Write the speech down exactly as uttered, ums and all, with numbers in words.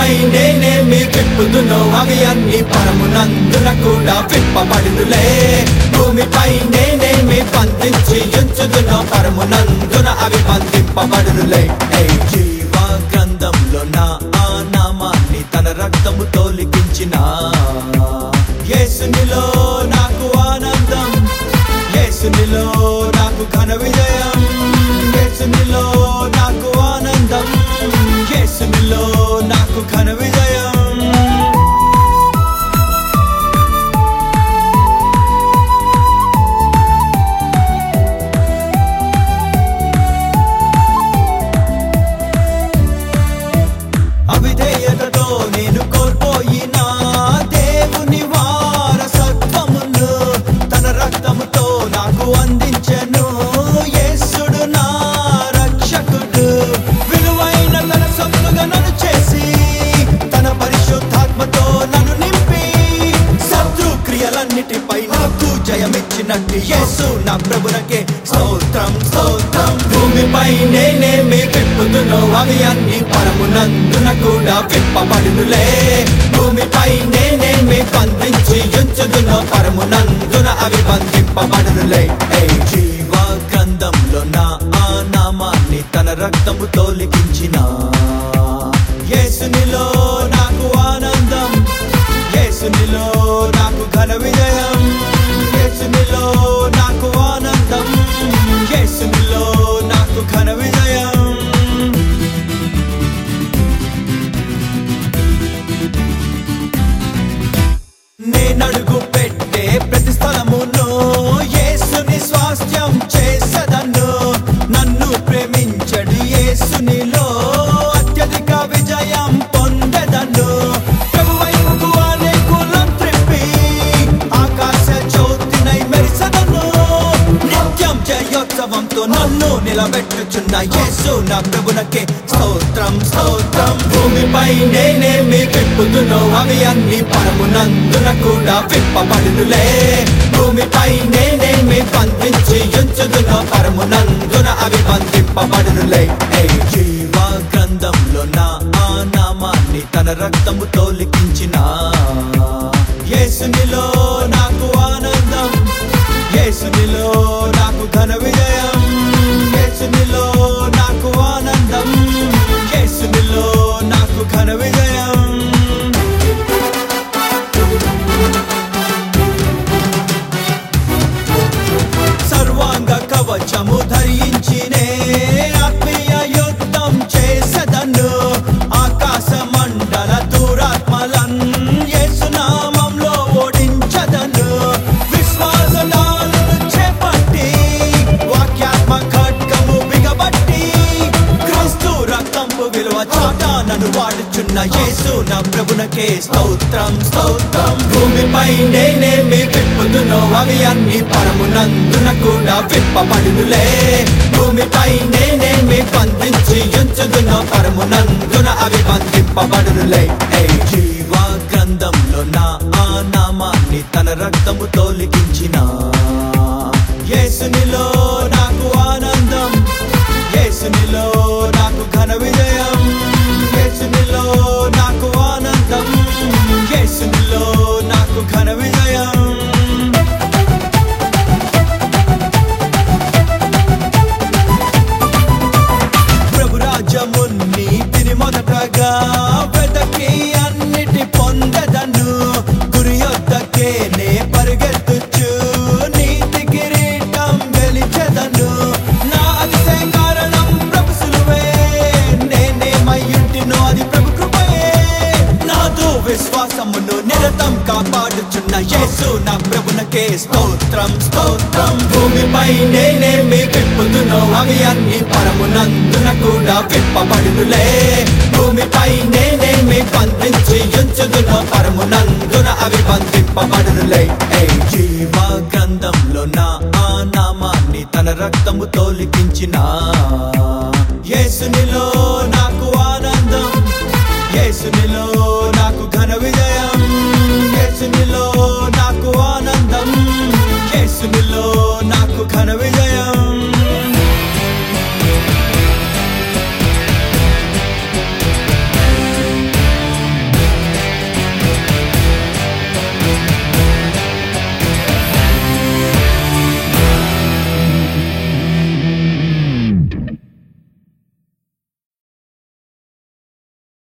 భూమిపై నేనేమి విప్పుదునో అవి అన్ని పరమునందున కూడా విప్పబడునులే. భూమిపై నేనేమి బంధించి ఉంచుదునో పరమునందున అవి బంధింపబడునులే. జీవ గ్రంథంలో నా ఆ నామాన్ని తన రక్తముతో లిఖించిన యేసునిలో నాకు ఆనందం, యేసునిలో నాకు ఘన విజయం, యేసునిలో నాకు ఆనందం, యేసునిలో నాకు ఘన విజయం. అవిధేయతతో నేను కోల్పోయిన దేవుని వారసత్వమును తన రక్తముతో నాకు అందించెను యేసుడు నా రక్షకుడు. విలువైన తన సొత్తుగా నన్ను చేసి తన పరిశుద్ధాత్మతో నన్ను నింపి శత్రు క్రియలన్నిటిపై నాకు జయమిచ్చినట్టు యేసు నా ప్రభునకే స్తోత్రం స్తోత్రం. భూమిపై నేనేమి విప్పుదునో అవి అన్ని పరమునందున కూడా విప్పబడునులే. భూమిపై నేనేమి బంధించి ఉంచుదునో పరమునందున అవి బంధింపబడునులే. జీవ గ్రంథంలో నా ఆ నామాన్ని తన రక్తముతో లిఖించిన యేసునిలో నాకు ఆనందం, యేసునిలో నాకు ఘన విజయం, యేసునిలో నాకు ఆనందం, యేసునిలో నాకు ఘన విజయం. నేనడుగు పెట్టే ప్రతి స్థలమును యేసుని స్వాస్థ్యం చేసదను. నన్ను ప్రేమించడు యేసునిలో అత్యధిక విజయం పొందెదను. ప్రభువైపు అనేకులం త్రిప్పి ఆకాశ జ్యోతినై మెరిసెదను. నిత్యం జయోత్సవంతో నన్ను నిలబెట్టుచున్న యేసు నా ప్రభునకే స్తోత్రం స్తోత్రం. భూమిపై నేనేమి విప్పుదునో అవి అన్ని పరమునందున కూడా విప్పబడునులే. భూమిపై నేనేమి బంధించి ఉంచుదునో పరమునందున అవి బంధింపబడునులే. జీవ గ్రంథంలో నా ఆ నామాన్ని తన రక్తముతో లిఖించిన యేసునిలో నాకు ఆనందం, యేసునిలో నాకు ఘన విజయం, యేసునిలో నాకు ఆనందం, యేసునిలో నాకు ఘన విజయం. సర్వాంగ కవచము ధరించినే ఆత్మీయ యుద్ధం చేసెదను. ఆకాశ మండల దురాత్మలన్ యేసు నామంలో ఓడించదను. విశ్వాసనాలను చేపట్టి వాక్యాత్మ ఖడ్గము బిగబట్టి క్రీస్తు రక్తంపు విలువ చాట నన్ను వాడుచున్న యేసు నా ప్రభునకే స్తోత్రం స్తోత్రం. భూమిపై నేనేమి విప్పుదునో అవి అన్ని పరమునందున కూడా విప్పబడునులే. భూమిపై నేనేమి బంధించి ఉంచుదునో పరమునందున అవి బంధింపబడునులే. జీవ గ్రంథంలో నా ఆ నామాన్ని తన రక్తముతో లిఖించిన యేసునిలో నాకు ఆనందం, యేసునిలో నాకు ఘన విజయం, యేసునిలో నాకు ఆనందం, యేసునిలో నాకు ఘన విజయం. ప్రభు రాజ్యమున్ని తిని మొదటగా వెదకి అన్నిటి పొందెదను. గురి యొద్దకే నే పరిగెత్తుచు నీతి కిరీటం గెలిచెదను. నా అతిశయ కారణం ప్రభు సిలువే, నేనేమయ్యుంటినో అది ప్రభు కృపయే. నాదు విశ్వాసమును నిరతం కాపాడుచున్న యేసు నా ప్రభునకే స్తోత్రం స్తోత్రం. భూమిపై నేనేమి విప్పుదునో అవి అన్ని పరమునందున కూడా విప్పబడునులే. భూమిపై నేనేమి బంధించి ఉంచుదునో పరమునందున అవి బంధింపబడునులే. జీవ గ్రంథంలో నా ఆ నామాన్ని తన రక్తముతో లిఖించిన యేసునిలో నాకు ఆనందం, యేసునిలో నాకు ఘన విజయం, యేసునిలో నాకు ఆనందం, యేసునిలో నాకు ఘన విజయం.